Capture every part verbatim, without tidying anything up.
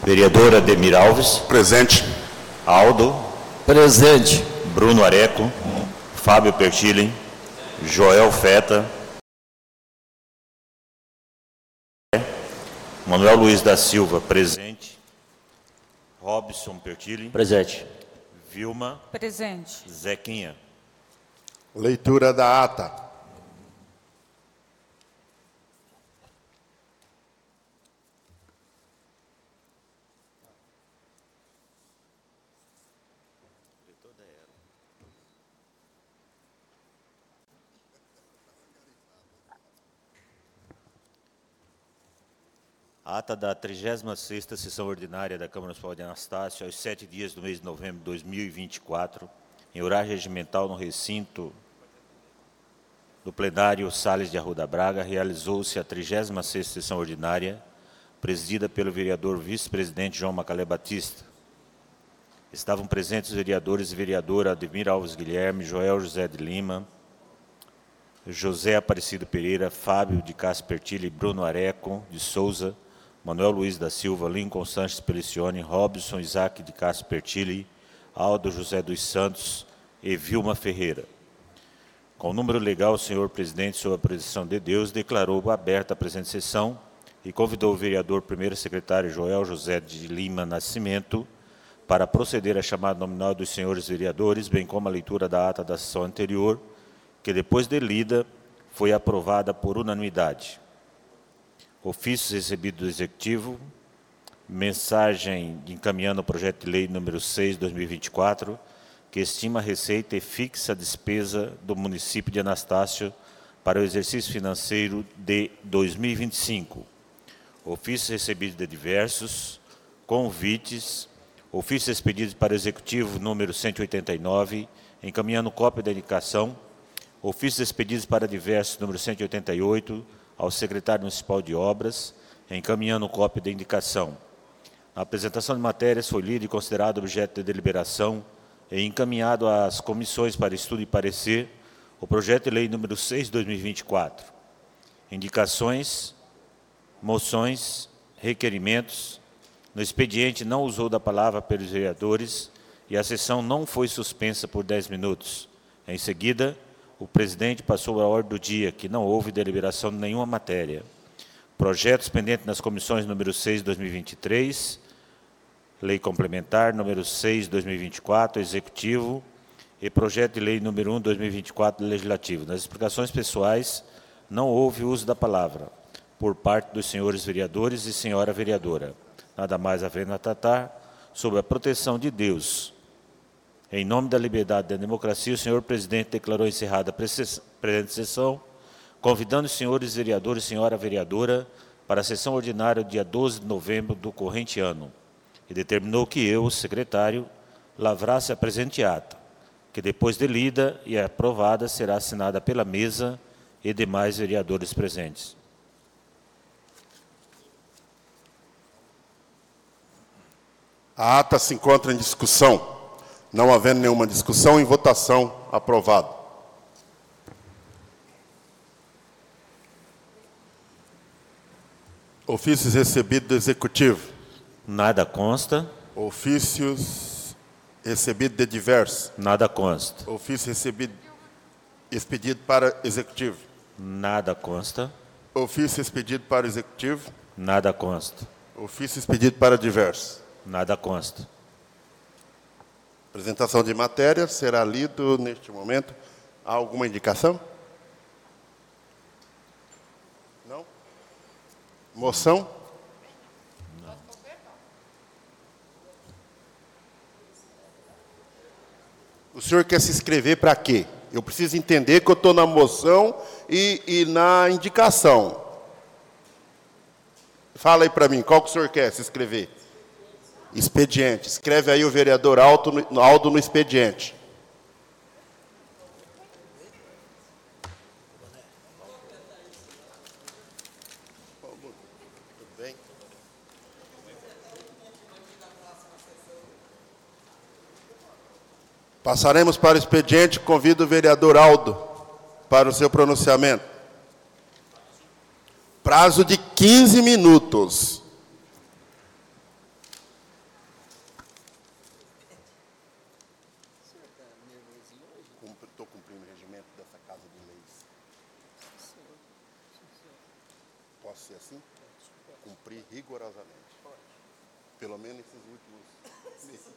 Vereador Ademir Alves. Presente. Aldo. Presente. Bruno Areco. Fábio Pertilli. Joel Feta. Manuel Luiz da Silva, presente. Robson Pertilli. Presente. Vilma. Presente. Zequinha. Leitura da ata. Ata da trigésima sexta sessão ordinária da Câmara Municipal de Anastácio, aos sete dias do mês de novembro de dois mil e vinte e quatro, em horário regimental no recinto do plenário Sales de Arruda Braga, realizou-se a trigésima sexta sessão ordinária, presidida pelo vereador vice-presidente João Macalé Batista. Estavam presentes os vereadores e vereadora Ademir Alves Guilherme, Joel José de Lima, José Aparecido Pereira, Fábio de Castro Pertilli, Bruno Areco de Souza, Manuel Luiz da Silva, Lincoln Sanches Pelicione, Robson Isaac de Castro Pertilli, Aldo José dos Santos e Vilma Ferreira. Com o número legal, o senhor presidente, sob a proteção de Deus, declarou aberta a presente sessão e convidou o vereador primeiro secretário Joel José de Lima Nascimento para proceder à chamada nominal dos senhores vereadores, bem como a leitura da ata da sessão anterior, que depois de lida foi aprovada por unanimidade. Ofícios recebidos do Executivo, mensagem encaminhando o projeto de lei número seis de dois mil e vinte e quatro, que estima a receita e fixa a despesa do município de Anastácio para o exercício financeiro de dois mil e vinte e cinco. Ofícios recebidos de diversos, convites, ofícios expedidos para o Executivo número cento e oitenta e nove, encaminhando cópia da indicação, ofícios expedidos para diversos número cento e oitenta e oito, ao secretário municipal de obras, encaminhando cópia da indicação. A apresentação de matérias foi lida e considerado objeto de deliberação e encaminhado às comissões para estudo e parecer o projeto de lei número seis de dois mil e vinte e quatro. Indicações, moções, requerimentos. No expediente não usou da palavra pelos vereadores e a sessão não foi suspensa por dez minutos. Em seguida, o presidente passou a ordem do dia, que não houve deliberação de nenhuma matéria. Projetos pendentes nas comissões número seis de dois mil e vinte e três, lei complementar número seis de dois mil e vinte e quatro, executivo, e projeto de lei número um de dois mil e vinte e quatro, legislativo. Nas explicações pessoais, não houve uso da palavra, por parte dos senhores vereadores e senhora vereadora. Nada mais havendo a tratar, sob a proteção de Deus. Em nome da liberdade e da democracia, o senhor presidente declarou encerrada a presente sessão, convidando os senhores vereadores e senhora vereadora para a sessão ordinária dia doze de novembro do corrente ano, e determinou que eu, o secretário, lavrasse a presente ata, que depois de lida e aprovada será assinada pela mesa e demais vereadores presentes. A ata se encontra em discussão. Não havendo nenhuma discussão, em votação, aprovado. Ofícios recebidos do Executivo. Nada consta. Ofícios recebidos de diversos. Nada consta. Ofício recebido, expedido para Executivo. Nada consta. Ofício expedido para o Executivo. Nada consta. Ofício expedido para diversos. Nada consta. Apresentação de matéria será lido neste momento. Há alguma indicação? Não? Moção? Não. O senhor quer se inscrever para quê? Eu preciso entender que eu estou na moção e, e na indicação. Fala aí para mim, qual que o senhor quer se inscrever? Expediente. Escreve aí o vereador Aldo no, Aldo no expediente. Tudo bem? Passaremos para o expediente. Convido o vereador Aldo para o seu pronunciamento. Prazo de quinze minutos. ser assim? Cumprir rigorosamente. Pelo menos nesses últimos meses.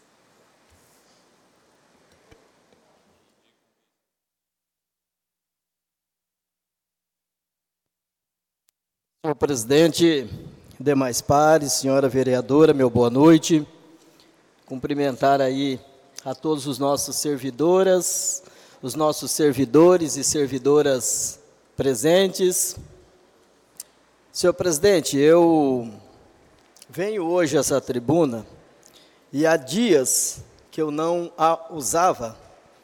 Senhor presidente, demais pares, senhora vereadora, meu boa noite. Cumprimentar aí a todos os nossos servidoras, os nossos servidores e servidoras presentes. Senhor presidente, eu venho hoje a essa tribuna e há dias que eu não a usava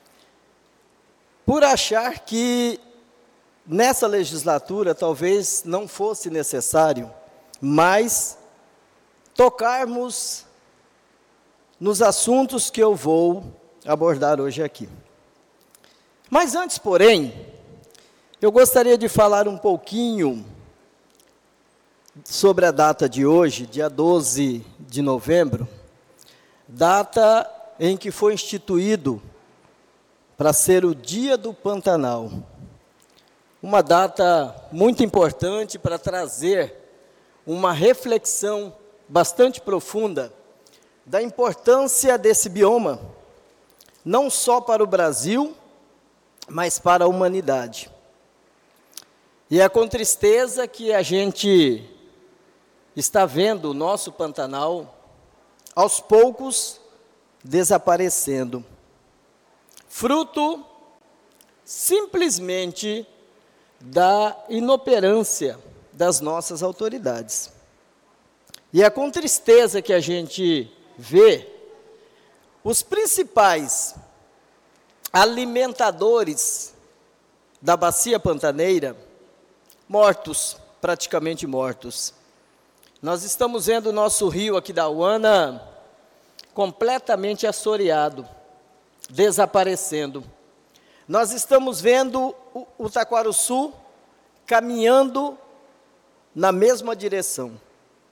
por achar que nessa legislatura talvez não fosse necessário mais tocarmos nos assuntos que eu vou abordar hoje aqui. Mas antes, porém, eu gostaria de falar um pouquinho sobre a data de hoje, dia doze de novembro, data em que foi instituído para ser o Dia do Pantanal. Uma data muito importante para trazer uma reflexão bastante profunda da importância desse bioma, não só para o Brasil, mas para a humanidade. E é com tristeza que a gente está vendo o nosso Pantanal, aos poucos, desaparecendo. Fruto, simplesmente, da inoperância das nossas autoridades. E é com tristeza que a gente vê os principais alimentadores da bacia pantaneira mortos, praticamente mortos. Nós estamos vendo o nosso rio aqui da Uana completamente assoreado, desaparecendo. Nós estamos vendo o, o Taquarussu caminhando na mesma direção.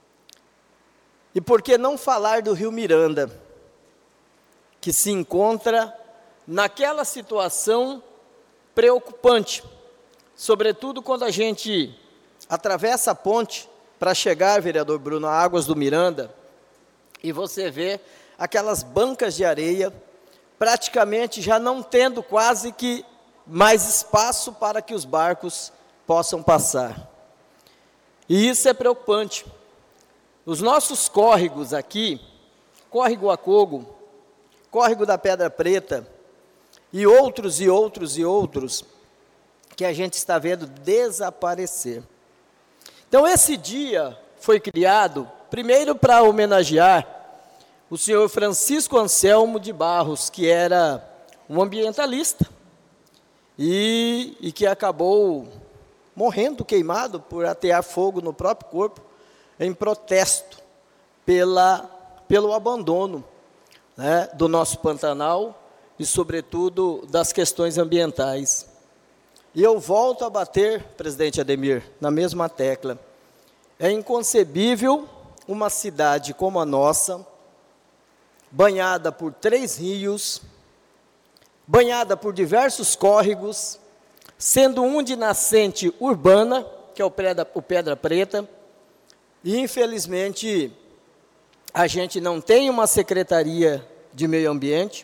E por que não falar do Rio Miranda, que se encontra naquela situação preocupante, sobretudo quando a gente atravessa a ponte para chegar, vereador Bruno, a Águas do Miranda, e você vê aquelas bancas de areia, praticamente já não tendo quase que mais espaço para que os barcos possam passar. E isso é preocupante. Os nossos córregos aqui, córrego Acogo, córrego da Pedra Preta, e outros, e outros, e outros, que a gente está vendo desaparecer. Então, esse dia foi criado, primeiro para homenagear o senhor Francisco Anselmo de Barros, que era um ambientalista, e, e que acabou morrendo queimado por atear fogo no próprio corpo, em protesto pela, pelo abandono, né, do nosso Pantanal e, sobretudo, das questões ambientais. E eu volto a bater, presidente Ademir, na mesma tecla. É inconcebível uma cidade como a nossa, banhada por três rios, banhada por diversos córregos, sendo um de nascente urbana, que é o Pedra, o Pedra Preta, e infelizmente a gente não tem uma Secretaria de Meio Ambiente,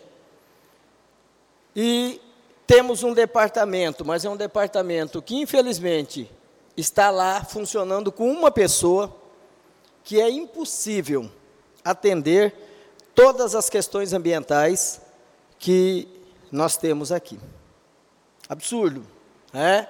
e temos um departamento, mas é um departamento que infelizmente está lá funcionando com uma pessoa, que é impossível atender todas as questões ambientais que nós temos aqui. Absurdo, né?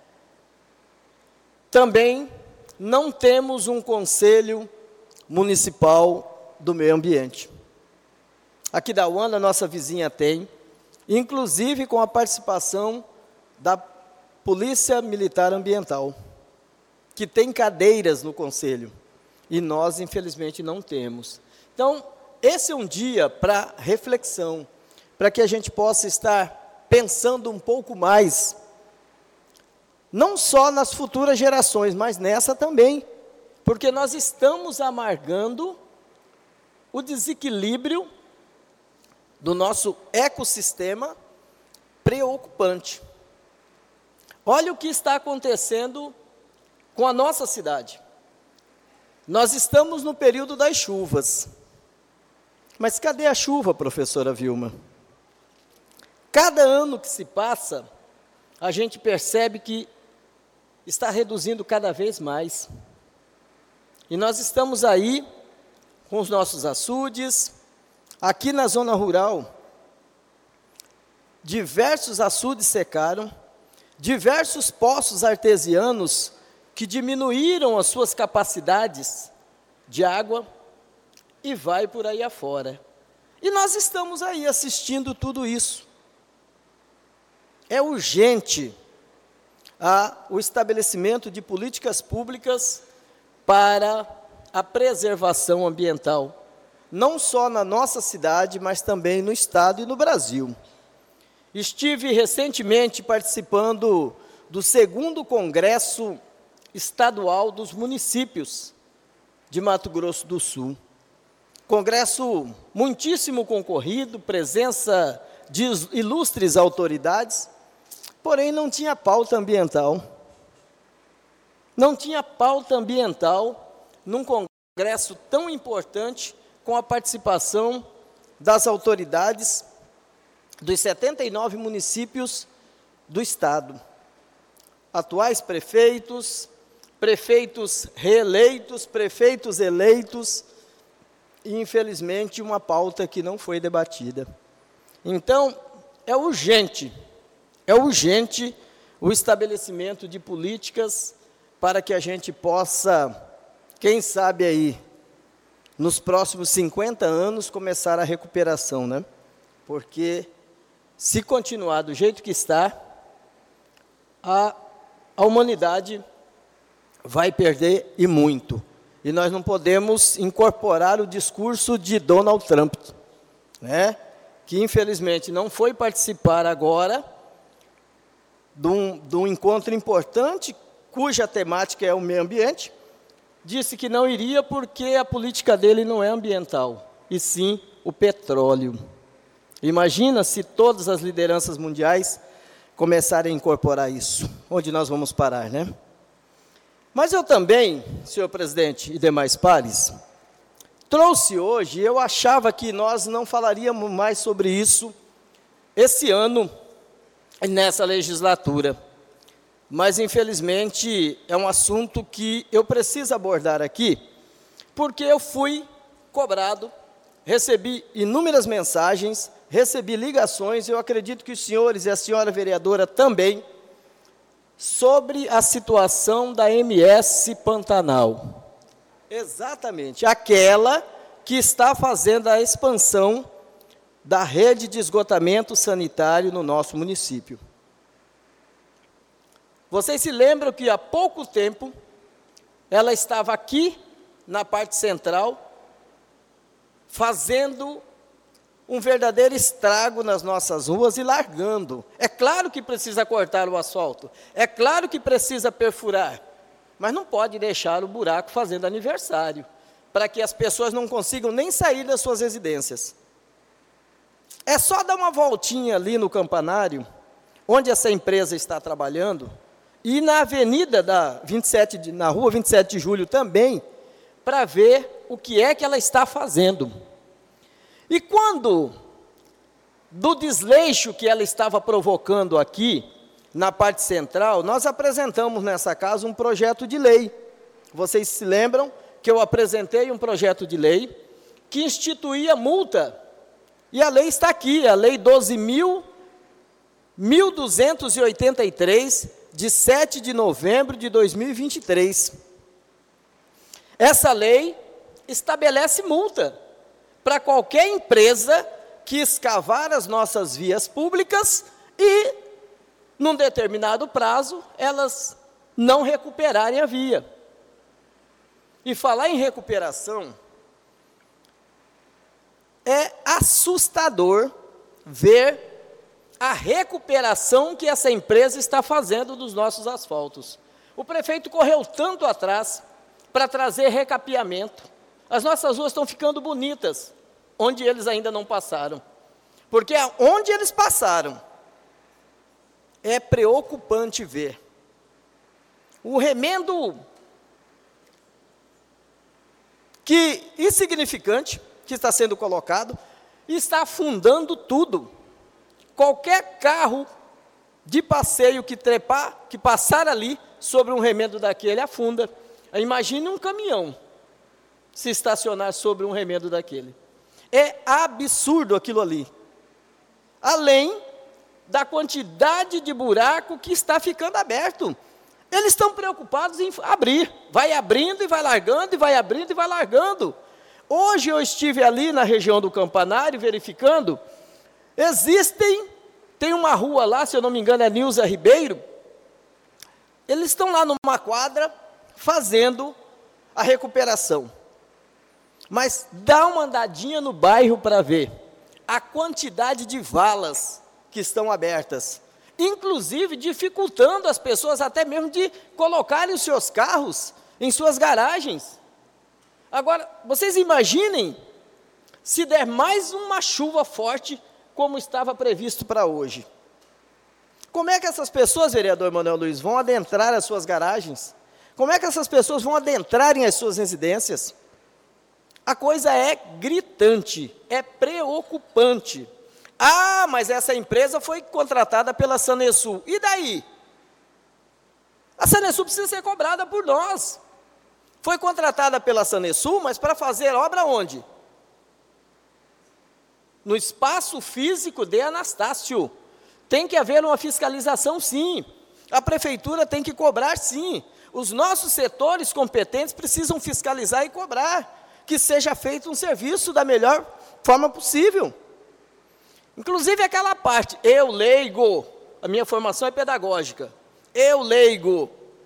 Também não temos um conselho municipal do meio ambiente. Aqui da Uana, nossa vizinha tem, inclusive com a participação da Polícia Militar Ambiental, que tem cadeiras no conselho, e nós, infelizmente, não temos. Então, esse é um dia para reflexão, para que a gente possa estar pensando um pouco mais, não só nas futuras gerações, mas nessa também, porque nós estamos amargando o desequilíbrio do nosso ecossistema preocupante. Olha o que está acontecendo com a nossa cidade. Nós estamos no período das chuvas. Mas cadê a chuva, professora Vilma? Cada ano que se passa, a gente percebe que está reduzindo cada vez mais. E nós estamos aí com os nossos açudes. Aqui na zona rural, diversos açudes secaram, diversos poços artesianos que diminuíram as suas capacidades de água e vai por aí afora. E nós estamos aí assistindo tudo isso. É urgente a, o estabelecimento de políticas públicas para a preservação ambiental, não só na nossa cidade, mas também no estado e no Brasil. Estive recentemente participando do segundo Congresso Estadual dos Municípios de Mato Grosso do Sul. Congresso muitíssimo concorrido, presença de ilustres autoridades, porém não tinha pauta ambiental. Não tinha pauta ambiental num congresso tão importante, com a participação das autoridades dos setenta e nove municípios do estado. Atuais prefeitos, prefeitos reeleitos, prefeitos eleitos, e infelizmente uma pauta que não foi debatida. Então, é urgente, é urgente o estabelecimento de políticas para que a gente possa, quem sabe aí, nos próximos cinquenta anos, começar a recuperação, né? Porque, se continuar do jeito que está, a, a humanidade vai perder e muito. E nós não podemos incorporar o discurso de Donald Trump, né? Que infelizmente não foi participar agora de um, de um encontro importante, cuja temática é o meio ambiente, disse que não iria porque a política dele não é ambiental, e sim o petróleo. Imagina se todas as lideranças mundiais começarem a incorporar isso. Onde nós vamos parar, né? Mas eu também, senhor presidente e demais pares, trouxe hoje, eu achava que nós não falaríamos mais sobre isso esse ano, nessa legislatura. Mas, infelizmente, é um assunto que eu preciso abordar aqui, porque eu fui cobrado, recebi inúmeras mensagens, recebi ligações, eu acredito que os senhores e a senhora vereadora também, sobre a situação da M S Pantanal. Exatamente, aquela que está fazendo a expansão da rede de esgotamento sanitário no nosso município. Vocês se lembram que há pouco tempo ela estava aqui na parte central, fazendo um verdadeiro estrago nas nossas ruas e largando. É claro que precisa cortar o asfalto, é claro que precisa perfurar, mas não pode deixar o buraco fazendo aniversário, para que as pessoas não consigam nem sair das suas residências. É só dar uma voltinha ali no campanário, onde essa empresa está trabalhando, e na avenida da vinte e sete, de, na rua vinte e sete de julho também, para ver o que é que ela está fazendo. E quando, do desleixo que ela estava provocando aqui, na parte central, nós apresentamos nessa casa um projeto de lei. Vocês se lembram que eu apresentei um projeto de lei que instituía multa, e a lei está aqui, a lei doze mil duzentos e oitenta e três, de sete de novembro de dois mil e vinte e três. Essa lei estabelece multa para qualquer empresa que escavar as nossas vias públicas e, num determinado prazo, elas não recuperarem a via. E falar em recuperação, é assustador ver a recuperação que essa empresa está fazendo dos nossos asfaltos. O prefeito correu tanto atrás para trazer recapeamento. As nossas ruas estão ficando bonitas, onde eles ainda não passaram. Porque onde eles passaram, é preocupante ver O remendo que insignificante que está sendo colocado está afundando tudo. Qualquer carro de passeio que trepar, que passar ali sobre um remendo daquele, afunda. Imagine um caminhão se estacionar sobre um remendo daquele. É absurdo aquilo ali. Além da quantidade de buraco que está ficando aberto. Eles estão preocupados em abrir. Vai abrindo e vai largando, e vai abrindo e vai largando. Hoje eu estive ali na região do Campanário, verificando. Existem, tem uma rua lá, se eu não me engano é Nilza Ribeiro. Eles estão lá numa quadra, fazendo a recuperação. Mas dá uma andadinha no bairro para ver a quantidade de valas que estão abertas, inclusive dificultando as pessoas até mesmo de colocarem os seus carros em suas garagens. Agora, vocês imaginem se der mais uma chuva forte, como estava previsto para hoje. Como é que essas pessoas, vereador Manuel Luiz, vão adentrar as suas garagens? Como é que essas pessoas vão adentrarem as suas residências? A coisa é gritante, é preocupante. Ah, mas essa empresa foi contratada pela Sanesul. E daí? A Sanesul precisa ser cobrada por nós. Foi contratada pela Sanesul, mas para fazer obra onde? No espaço físico de Anastácio. Tem que haver uma fiscalização, sim. A prefeitura tem que cobrar, sim. Os nossos setores competentes precisam fiscalizar e cobrar que seja feito um serviço da melhor forma possível. Inclusive aquela parte, eu leigo, a minha formação é pedagógica, eu leigo,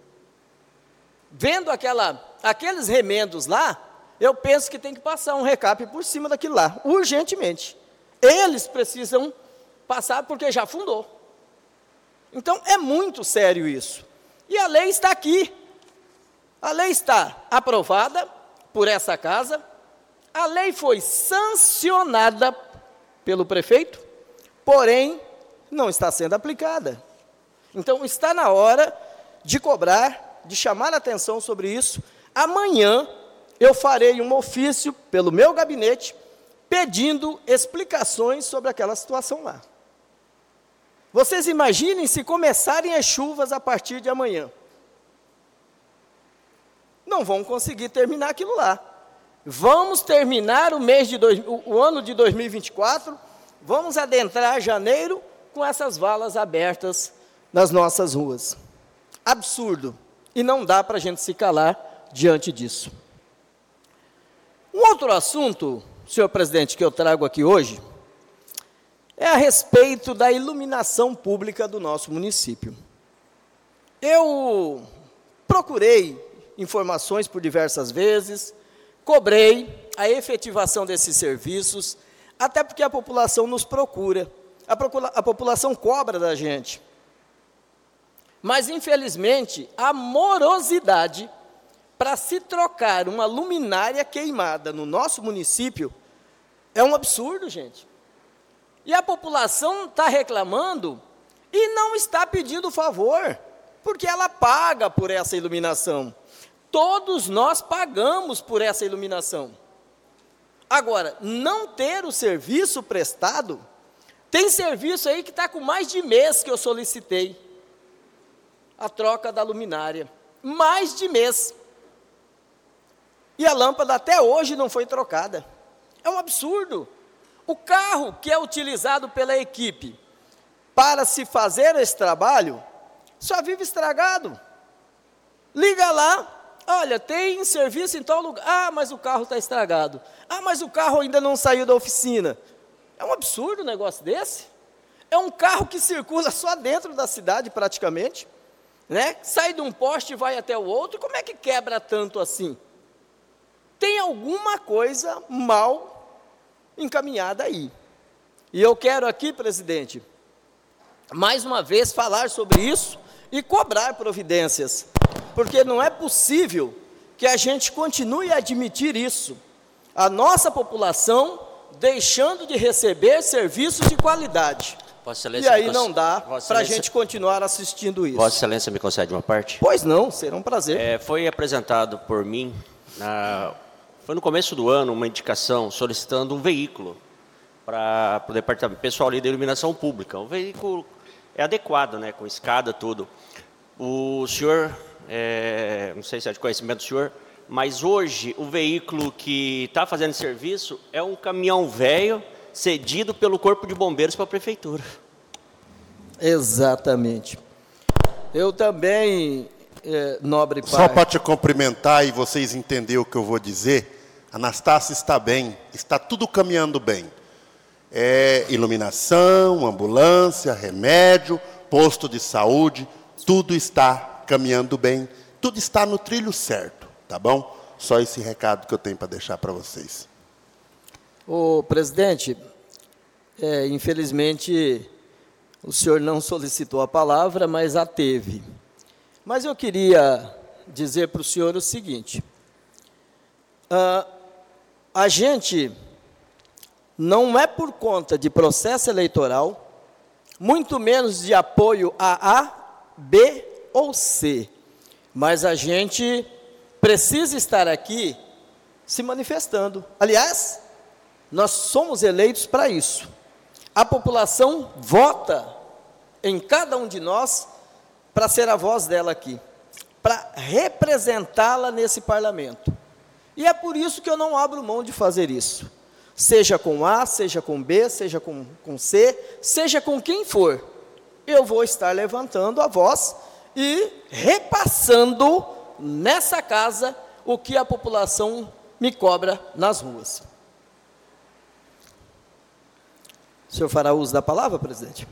vendo aquela, aqueles remendos lá, eu penso que tem que passar um recap por cima daquilo lá, urgentemente. Eles precisam passar porque já fundou. Então é muito sério isso. E a lei está aqui, a lei está aprovada por essa casa, a lei foi sancionada pelo prefeito, porém, não está sendo aplicada. Então, está na hora de cobrar, de chamar a atenção sobre isso. Amanhã, eu farei um ofício pelo meu gabinete, pedindo explicações sobre aquela situação lá. Vocês imaginem se começarem as chuvas a partir de amanhã. Não vão conseguir terminar aquilo lá. Vamos terminar o mês de dois, o, o ano de dois mil e vinte e quatro, vamos adentrar janeiro com essas valas abertas nas nossas ruas. Absurdo. E não dá para a gente se calar diante disso. Um outro assunto, senhor presidente, que eu trago aqui hoje, é a respeito da iluminação pública do nosso município. Eu procurei informações por diversas vezes, cobrei a efetivação desses serviços, até porque a população nos procura, a, procura, a população cobra da gente. Mas, infelizmente, a morosidade para se trocar uma luminária queimada no nosso município é um absurdo, gente. E a população está reclamando e não está pedindo favor, porque ela paga por essa iluminação. Todos nós pagamos por essa iluminação. Agora, não ter o serviço prestado, tem serviço aí que está com mais de mês que eu solicitei a troca da luminária. Mais de mês. E a lâmpada até hoje não foi trocada. É um absurdo. O carro que é utilizado pela equipe para se fazer esse trabalho, só vive estragado. Liga lá. Olha, tem serviço em tal lugar. Ah, mas o carro está estragado. Ah, mas o carro ainda não saiu da oficina. É um absurdo um negócio desse. É um carro que circula só dentro da cidade, praticamente. Né? Sai de um poste e vai até o outro. Como é que quebra tanto assim? Tem alguma coisa mal encaminhada aí. E eu quero aqui, presidente, mais uma vez falar sobre isso e cobrar providências. Porque não é possível que a gente continue a admitir isso. A nossa população deixando de receber serviços de qualidade. Vossa Excelência E aí me não dá Vossa para a Excelência- gente continuar assistindo isso. Vossa Excelência me concede uma parte? Pois não, será um prazer. É, foi apresentado por mim, na, foi no começo do ano, uma indicação solicitando um veículo para o departamento pessoal ali da iluminação pública. Um veículo é adequado, né, com escada, tudo. O senhor, é, não sei se é de conhecimento do senhor, mas hoje o veículo que está fazendo serviço é um caminhão velho cedido pelo Corpo de Bombeiros para a Prefeitura. Exatamente. Eu também, é, nobre pai... Só para te cumprimentar e vocês entenderem o que eu vou dizer, Anastácio está bem, está tudo caminhando bem. É, iluminação, ambulância, remédio, posto de saúde, tudo está caminhando bem, tudo está no trilho certo, tá bom? Só esse recado que eu tenho para deixar para vocês. Ô, presidente, é, infelizmente o senhor não solicitou a palavra, mas a teve. Mas eu queria dizer para o senhor o seguinte, ah, a gente não é por conta de processo eleitoral, muito menos de apoio a A, B ou C, mas a gente precisa estar aqui se manifestando. Aliás, nós somos eleitos para isso. A população vota em cada um de nós para ser a voz dela aqui, para representá-la nesse parlamento. E é por isso que eu não abro mão de fazer isso. Seja com A, seja com B, seja com, com C, seja com quem for. Eu vou estar levantando a voz e repassando nessa casa o que a população me cobra nas ruas. O senhor fará uso da palavra, presidente?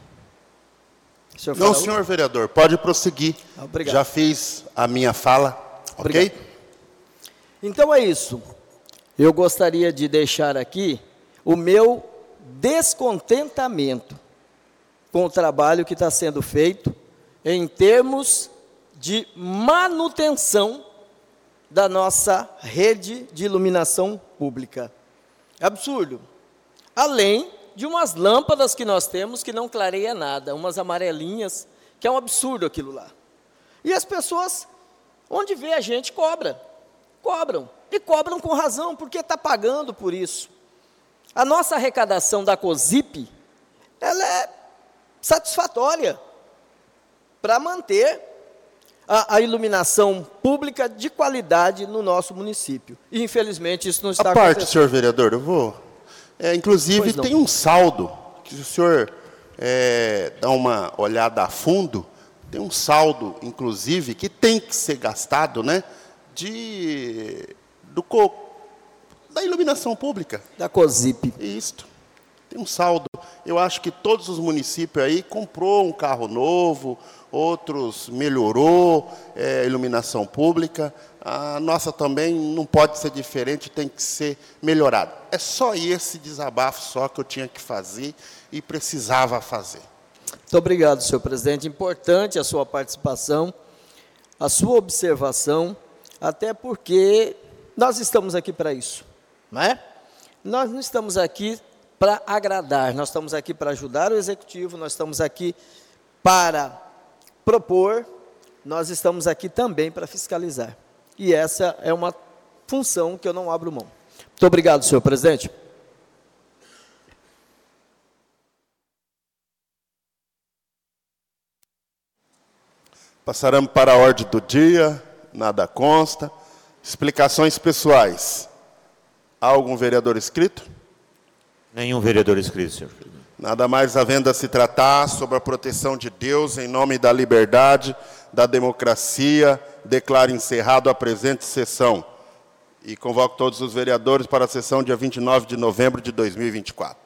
O senhor fará Não, uso? senhor vereador, pode prosseguir. Obrigado. Já fiz a minha fala, Obrigado. ok? Então é isso. Eu gostaria de deixar aqui o meu descontentamento com o trabalho que está sendo feito em termos de manutenção da nossa rede de iluminação pública. Absurdo. Além de umas lâmpadas que nós temos que não clareia nada, umas amarelinhas, que é um absurdo aquilo lá. E as pessoas, onde vê a gente, cobra. Cobram. E cobram com razão, porque está pagando por isso. A nossa arrecadação da COSIP, ela é satisfatória para manter a, a iluminação pública de qualidade no nosso município. E, infelizmente, isso não está A parte, acontecendo. senhor vereador, eu vou... É, inclusive, Pois não. tem um saldo, que se o senhor é, dá uma olhada a fundo, tem um saldo, inclusive, que tem que ser gastado, né, de, do, co- da iluminação pública. Da COSIP. Isto. Tem um saldo. Eu acho que todos os municípios aí comprou um carro novo, outros melhorou é, a iluminação pública. A nossa também não pode ser diferente, tem que ser melhorada. É só esse desabafo só que eu tinha que fazer e precisava fazer. Muito obrigado, senhor presidente. Importante a sua participação, a sua observação, até porque nós estamos aqui para isso, não é? Nós não estamos aqui para agradar, nós estamos aqui para ajudar o executivo, nós estamos aqui para propor, nós estamos aqui também para fiscalizar. E essa é uma função que eu não abro mão. Muito obrigado, senhor presidente. Passaremos para a ordem do dia, nada consta. Explicações pessoais. Há algum vereador inscrito? Nenhum vereador inscrito, senhor presidente. Nada mais havendo a se tratar sobre a proteção de Deus em nome da liberdade, da democracia, declaro encerrado a presente sessão. E convoco todos os vereadores para a sessão dia vinte e nove de novembro de dois mil e vinte e quatro.